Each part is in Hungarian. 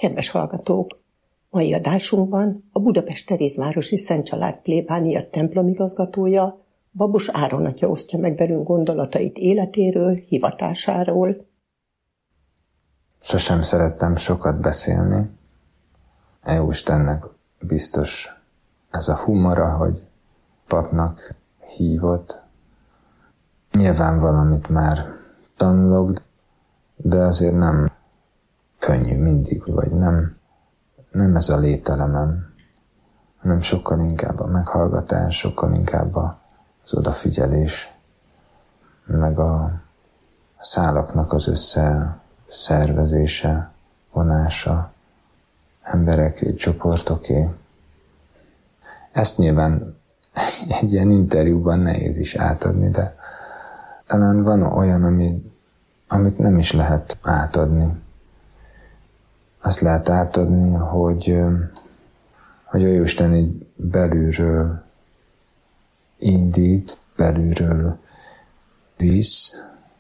Kedves hallgatók! Mai adásunkban a Budapest Terézvárosi Szent Család plébánia templomigazgatója, Babos Áron atya osztja meg velünk gondolatait életéről, hivatásáról. Sosem szerettem sokat beszélni. Jóistennek biztos ez a humora, hogy papnak hívott. Nyilván valamit már tanulok, de azért nem könnyű mindig, vagy nem ez a lételemem, hanem sokkal inkább a meghallgatás, sokkal inkább az odafigyelés, meg a szálaknak az összeszervezése, vonása, embereké, csoportoké. Ezt nyilván egy ilyen interjúban nehéz is átadni, de talán van olyan, amit nem is lehet átadni. Azt lehet átadni, hogy a Jóisten így belülről indít, belülről visz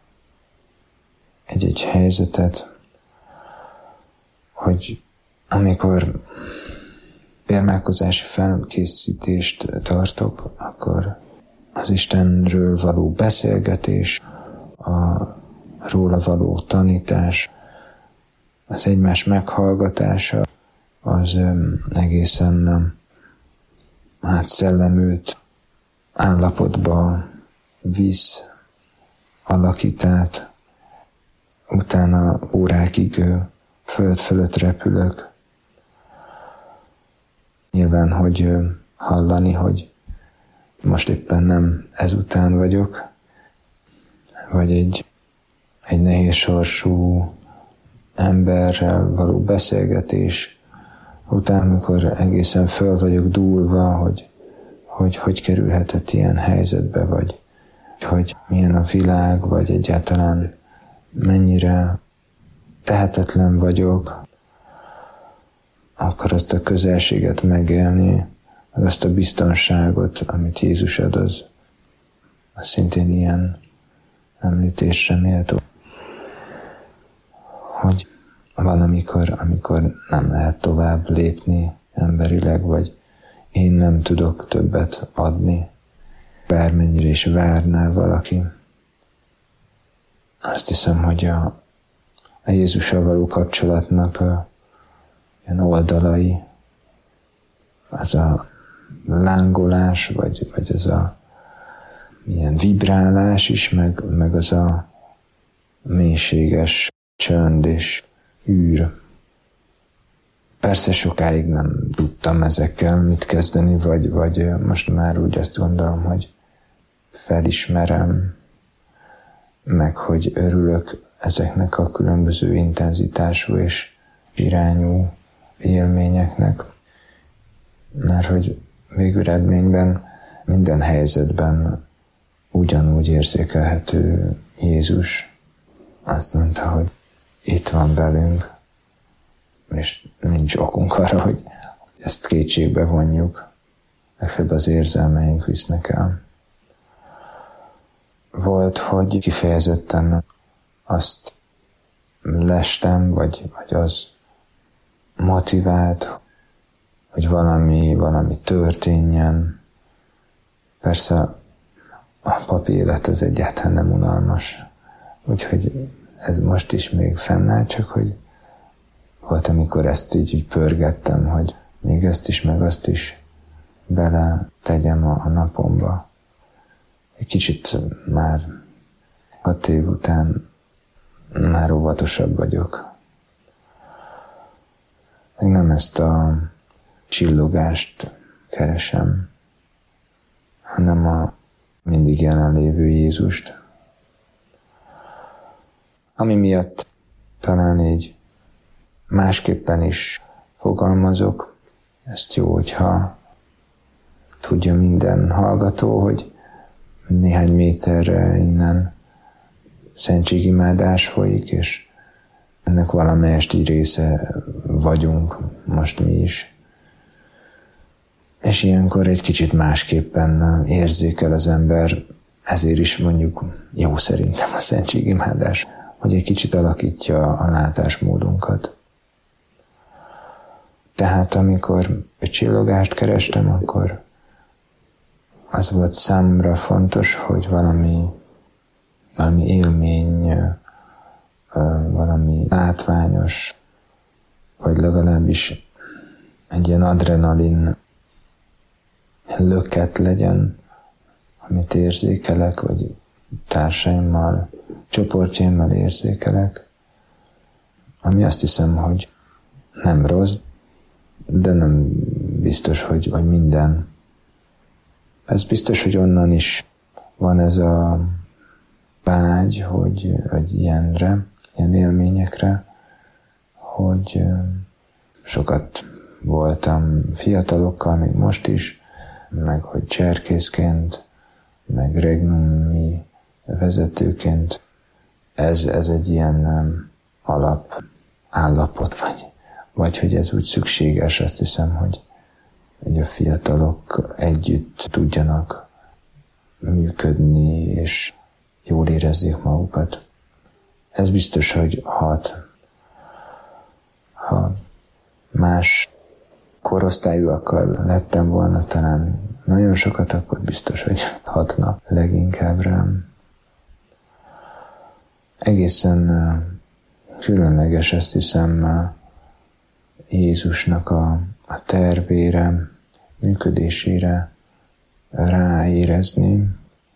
egy helyzetet, hogy amikor bérmálkozási felkészítést tartok, akkor az Istenről való beszélgetés, róla való tanítás, az egymás meghallgatása, az egészen átszellemült állapotba visz, alakít át, utána órákig föld fölött repülök. Nyilván, hogy hallani, hogy most éppen nem ezután vagyok, vagy egy nehéz sorsú emberrel való beszélgetés után, amikor egészen föl vagyok dúlva, hogy kerülhetett ilyen helyzetbe, vagy hogy milyen a világ, vagy egyáltalán mennyire tehetetlen vagyok, akkor azt a közelséget megélni, meg azt a biztonságot, amit Jézus ad, az szintén ilyen említésre méltó. Hogy van, amikor nem lehet tovább lépni emberileg, vagy én nem tudok többet adni, bármennyire is várná valaki. Azt hiszem, hogy a Jézussal való kapcsolatnak ilyen oldalai, az a lángolás, vagy az a ilyen vibrálás is, meg az a mélységes csönd és űr. Persze sokáig nem tudtam ezekkel mit kezdeni, vagy most már úgy azt gondolom, hogy felismerem, meg hogy örülök ezeknek a különböző intenzitású és irányú élményeknek, mert hogy végül eredményben minden helyzetben ugyanúgy érzékelhető Jézus. Azt mondta, hogy itt van velünk, és nincs okunk arra, hogy ezt kétségbe vonjuk, legfeljebb az érzelmeink visznek el. Volt, hogy kifejezetten azt lestem, vagy az motivált, hogy valami történjen. Persze a papi élet az egyáltalán nem unalmas, úgyhogy ez most is még fennáll, csak hogy volt, amikor ezt így pörgettem, hogy még ezt is, meg azt is bele tegyem a napomba. Egy kicsit már 6 év után már óvatosabb vagyok. Még nem ezt a csillogást keresem, hanem a mindig jelenlévő Jézust. Ami miatt talán így másképpen is fogalmazok, ezt jó, hogyha tudja minden hallgató, hogy néhány méterre innen szentségimádás folyik, és ennek valamelyest így része vagyunk most mi is. És ilyenkor egy kicsit másképpen érzékel az ember, ezért is mondjuk jó szerintem a szentségimádás, hogy egy kicsit alakítja a látásmódunkat. Tehát amikor egy csillogást kerestem, akkor az volt számomra fontos, hogy valami élmény, valami látványos, vagy legalábbis egy ilyen adrenalin löket legyen, amit érzékelek, vagy társaimmal, csoportjaimmal érzékelek, ami azt hiszem, hogy nem rossz, de nem biztos, hogy minden. Ez biztos, hogy onnan is van ez a vágy, hogy ilyen élményekre, hogy sokat voltam fiatalokkal, még most is, meg hogy cserkészként, meg regnumi vezetőként. Ez egy ilyen alapállapot, vagy hogy ez úgy szükséges, azt hiszem, hogy a fiatalok együtt tudjanak működni, és jól érezzék magukat. Ez biztos, hogy hat. Ha más korosztályúakkal lettem volna talán nagyon sokat, akkor biztos, hogy hatna leginkább rám. Egészen különleges, azt hiszem, Jézusnak a tervére, működésére ráérezni.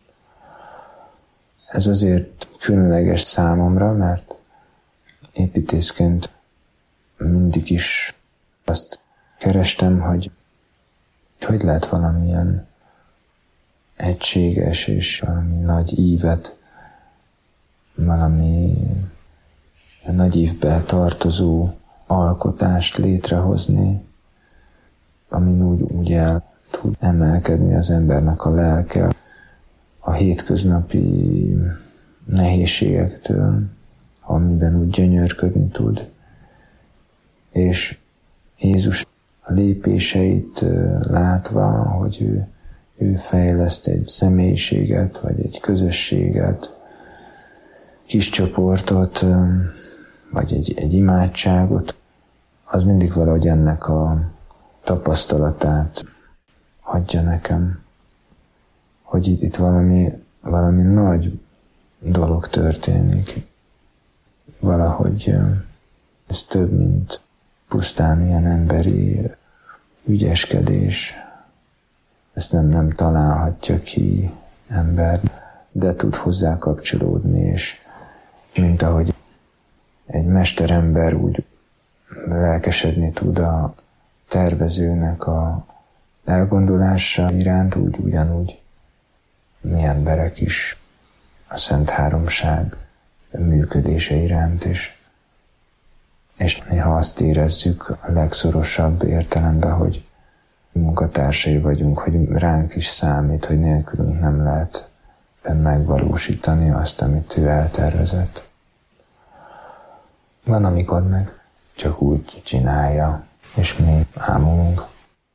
Ez azért különleges számomra, mert építészként mindig is azt kerestem, hogy lehet valamilyen egységes és valami nagy ívet, valami nagy ívbe tartozó alkotást létrehozni, amin úgy el tud emelkedni az embernek a lelke a hétköznapi nehézségektől, amiben úgy gyönyörködni tud. És Jézus a lépéseit látva, hogy ő fejleszt egy személyiséget, vagy egy közösséget, kis csoportot, vagy egy imádságot, az mindig valahogy ennek a tapasztalatát adja nekem, hogy itt valami nagy dolog történik. Valahogy ez több, mint pusztán ilyen emberi ügyeskedés. Ezt nem találhatja ki ember, de tud hozzá kapcsolódni, és mint ahogy egy mesterember úgy lelkesedni tud a tervezőnek a elgondolása iránt, ugyanúgy mi emberek is a Szent Háromság működése iránt is. És néha azt érezzük a legszorosabb értelemben, hogy munkatársai vagyunk, hogy ránk is számít, hogy nélkülünk nem lehet megvalósítani azt, amit ő eltervezett. Van, amikor meg csak úgy csinálja, és mi ámulunk.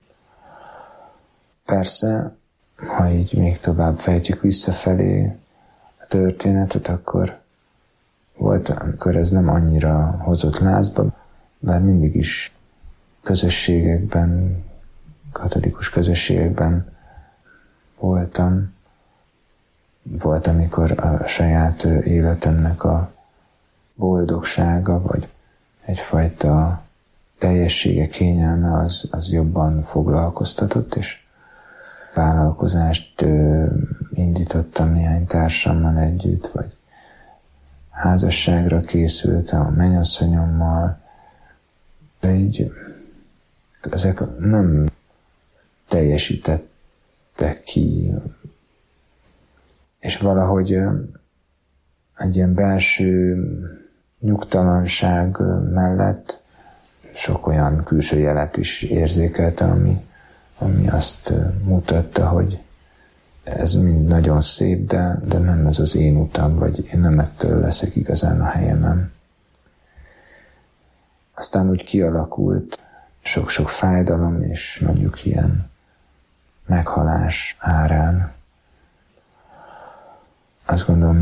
Persze, ha így még tovább fejtjük visszafelé a történetet, akkor volt, amikor ez nem annyira hozott lázba, bár mindig is közösségekben, katolikus közösségekben voltam. Volt, amikor a saját életemnek a boldogsága, vagy egyfajta teljessége, kényelme az jobban foglalkoztatott, és vállalkozást indítottam néhány társammal együtt, vagy házasságra készültem a mennyasszonyommal, de így ezek nem teljesítettek ki, és valahogy egy ilyen belső nyugtalanság mellett sok olyan külső jelet is érzékeltem, ami azt mutatta, hogy ez mind nagyon szép, de nem ez az én utam, vagy én nem ettől leszek igazán a helyemen. Aztán úgy kialakult sok-sok fájdalom, és mondjuk ilyen meghalás árán. Azt gondolom,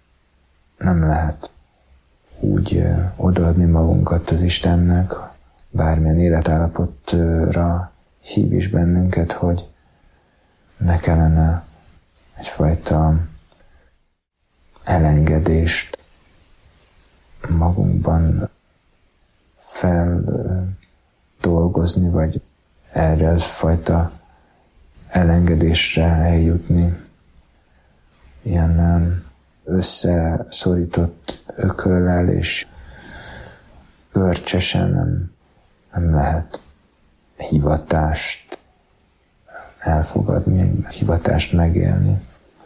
nem lehet úgy odaadni magunkat az Istennek, bármilyen életállapotra hív is bennünket, hogy ne kellene egyfajta elengedést magunkban feldolgozni, vagy erre az fajta elengedésre eljutni. Ilyen összeszorított ököllel és görcsesen nem lehet hivatást elfogadni, hivatást megélni.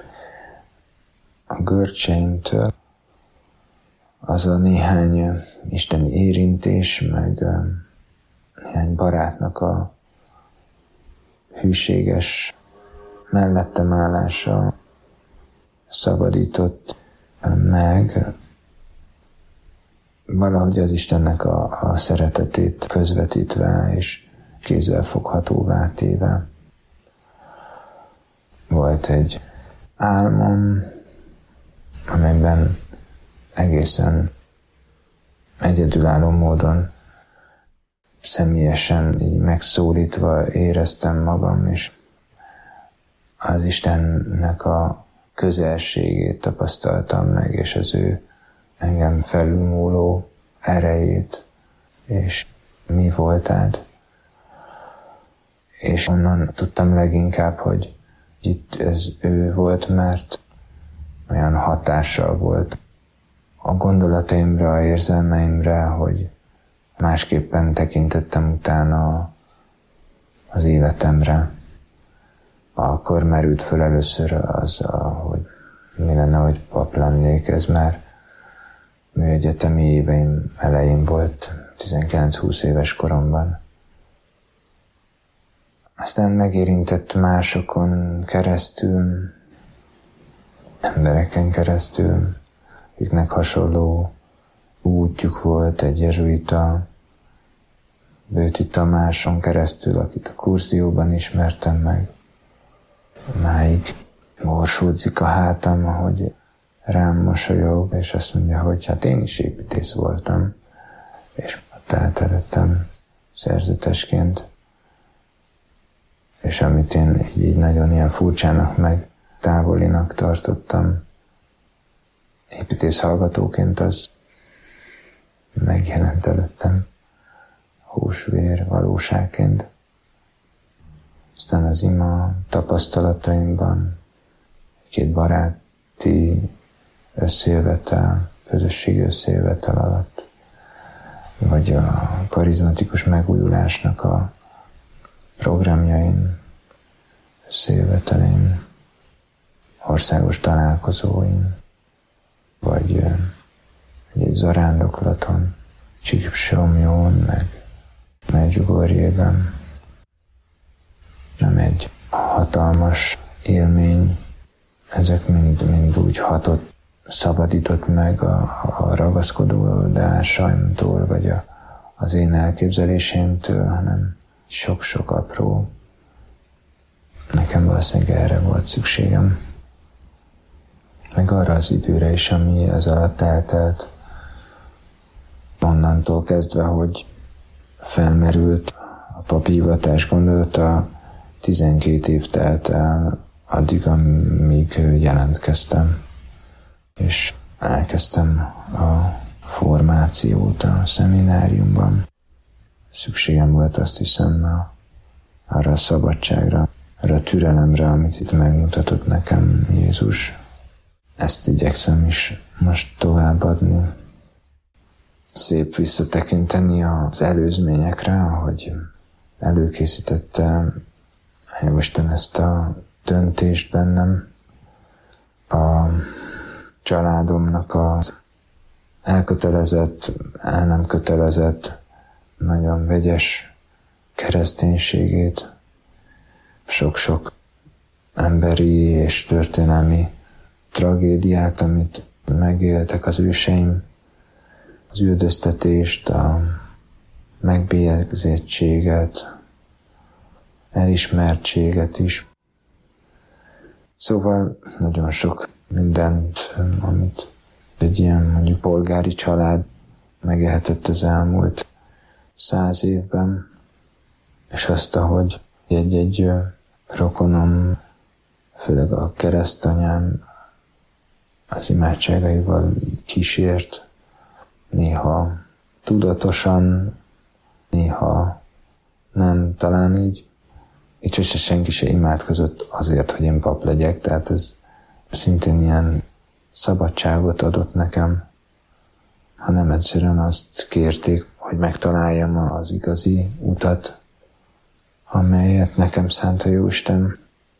A görcseimtől az a néhány isteni érintés, meg néhány barátnak a hűséges mellettem állása szabadított meg, valahogy az Istennek a szeretetét közvetítve és kézzelfoghatóvá téve. Volt egy álmom, amelyben egészen egyedülálló módon személyesen így megszólítva éreztem magam, és az Istennek a közelségét tapasztaltam meg, és az ő engem felülmúló erejét, és mi voltád. És onnan tudtam leginkább, hogy itt ez ő volt, mert olyan hatással volt a gondolataimra, a érzelmeimre, hogy másképpen tekintettem utána az életemre. Akkor merült föl először az, hogy mi lenne, hogy pap lennék. Ez már műegyetemi éveim elején volt, 19-20 éves koromban. Aztán megérintett másokon keresztül, embereken keresztül, akiknek hasonló útjuk volt, egy jezsuita, Bőti Tamáson keresztül, akit a Kurzióban ismertem meg. Máig morsódzik a hátam, ahogy rám mosolyog, és azt mondja, hogy hát én is építész voltam, és tehát előttem szerzetesként. És amit én így nagyon ilyen furcsának, meg távolinak tartottam építész hallgatóként, az megjelent előttem húsvér valóságként. Aztán az ima tapasztalataimban két baráti összejövetel, közösségi összejövetel alatt, vagy a karizmatikus megújulásnak a programjain, összejövetelein, országos találkozóin, vagy egy zarándoklaton, Csíksomjón, meg Medjugorjében. Nem egy hatalmas élmény, ezek mind úgy hatott, szabadított meg a ragaszkodódásaimtól, vagy az én elképzeléseimtől, hanem sok-sok apró. Nekem valószínűleg erre volt szükségem. Meg arra az időre is, ami ez alatt eltelt. Onnantól kezdve, hogy felmerült a papi hivatás gondolata, 12 év telt el addig, amíg jelentkeztem. És elkezdtem a formációt a szemináriumban. Szükségem volt, azt hiszem, arra a szabadságra, arra a türelemre, amit itt megmutatott nekem Jézus. Ezt igyekszem is most továbbadni. Szép visszatekinteni az előzményekre, ahogy előkészítette Isten ezt a döntést bennem. A családomnak az elkötelezett, el nem kötelezett, nagyon vegyes kereszténységét, sok-sok emberi és történelmi tragédiát, amit megéltek az őseim, az üldöztetést, a megbélyegzettséget, elismertséget is. Szóval nagyon sok mindent, amit egy ilyen mondjuk polgári család megélhetett az elmúlt 100 évben, és azt, ahogy egy rokonom, főleg a keresztanyám az imádságaival kísért, néha tudatosan, néha nem, talán így sose senki se imádkozott azért, hogy én pap legyek, tehát ez szintén ilyen szabadságot adott nekem, hanem egyszerűen azt kérték, hogy megtaláljam az igazi utat, amelyet nekem szánt a Jóisten.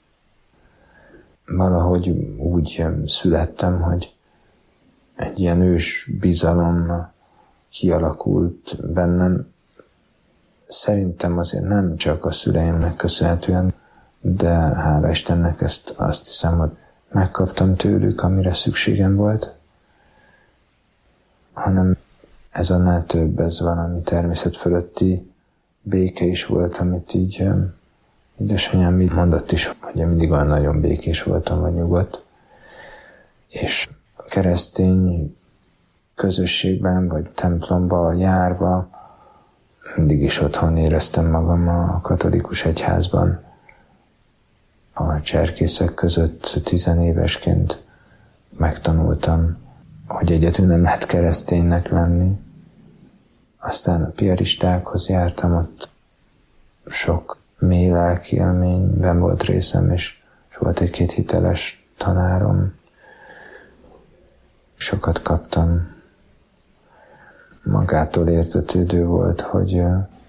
Valahogy úgy születtem, hogy egy ilyen ős bizalom kialakult bennem. Szerintem azért nem csak a szüleimnek köszönhetően, de hála Istennek ezt azt hiszem, hogy megkaptam tőlük, amire szükségem volt, hanem ez annál több, ez valami természet fölötti béke is volt, amit így édesanyám mondott is, hogy én mindig olyan nagyon békés voltam, vagy nyugodt. És keresztény közösségben, vagy templomba járva mindig is otthon éreztem magam a katolikus egyházban. A cserkészek között 10 évesként megtanultam, hogy egyedül nem lehet kereszténynek lenni. Aztán a piaristákhoz jártam, ott sok mély lelki élményben volt részem, és volt egy-két hiteles tanárom. Sokat kaptam. Magától értetődő volt, hogy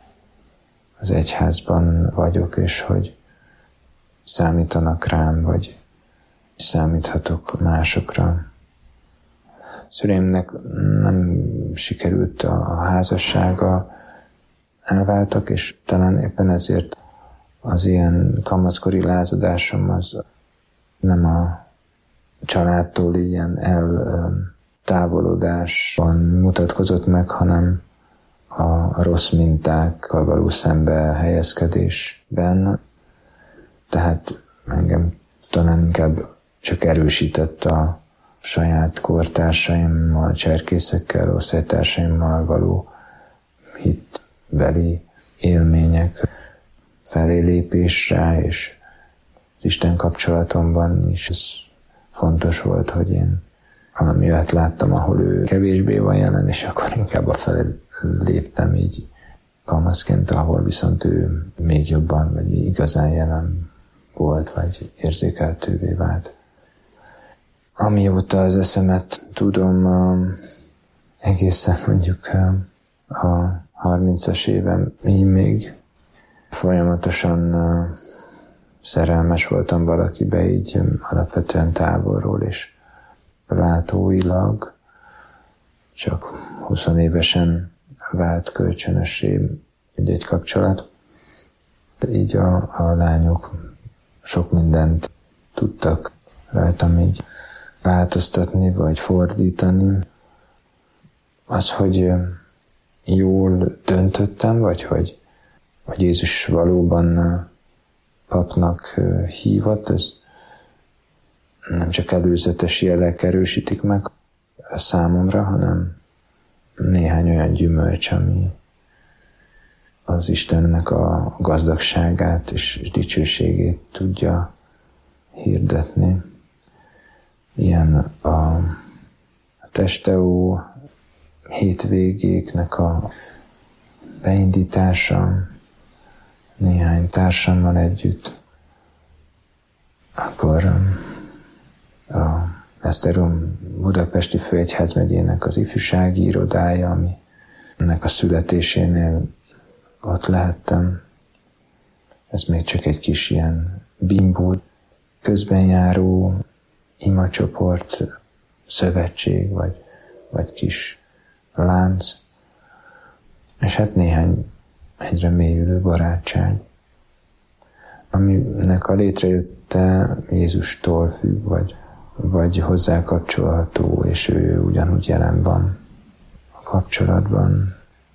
az egyházban vagyok, és hogy számítanak rám, vagy számíthatok másokra. Szüleimnek nem sikerült a házassága, elváltak, és talán éppen ezért az ilyen kamaszkori lázadásom az nem a családtól ilyen eltávolodásban mutatkozott meg, hanem a rossz mintákkal való szembe helyezkedésben. Tehát engem talán inkább csak erősített a saját kortársaimmal, cserkészekkel, osztálytársaimmal való hitbeli élmények felé lépésre, és Isten kapcsolatomban is ez fontos volt, hogy én valami olyat láttam, ahol ő kevésbé van jelen, és akkor inkább afelé léptem így kamaszként, ahol viszont ő még jobban, vagy igazán jelen volt, vagy érzékeltővé vált. Amióta az eszemet tudom, egészen mondjuk a 30-as évem így még folyamatosan szerelmes voltam valakibe, így alapvetően távolról és látóilag. Csak 20 évesen vált kölcsönössé egy kapcsolat. Így a lányok sok mindent tudtak rajtam így változtatni, vagy fordítani. Az, hogy jól döntöttem, vagy hogy Jézus valóban papnak hívott, ez nem csak előzetes jelek erősítik meg számomra, hanem néhány olyan gyümölcs, ami az Istennek a gazdagságát és dicsőségét tudja hirdetni. Ilyen a testeo hétvégéknek a beindítása néhány társammal együtt. Akkor a Esztergom Budapesti Főegyházmegyének az ifjúsági irodája, ami ennek a születésénél ott lehettem. Ez még csak egy kis ilyen bimbó, közben járó imacsoport, szövetség, vagy kis lánc, és hát néhány egyre mélyülő barátság, aminek a létrejötte Jézustól függ, vagy hozzá kapcsolható, és ő ugyanúgy jelen van a kapcsolatban.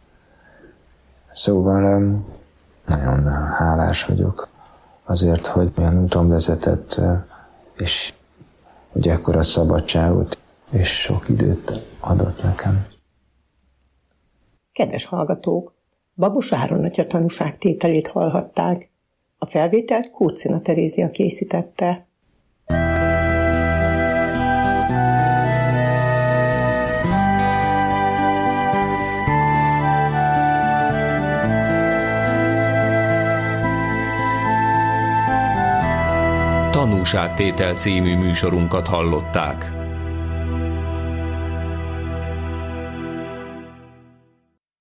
Szóval nagyon hálás vagyok azért, hogy olyan úton vezetett, és hogy ekkora szabadságot és sok időt adott nekem. Kedves hallgatók, Babos Áron atya tanúságtételét hallhatták. A felvételt Kócina Terézia készítette. Tanúságtétel című műsorunkat hallották.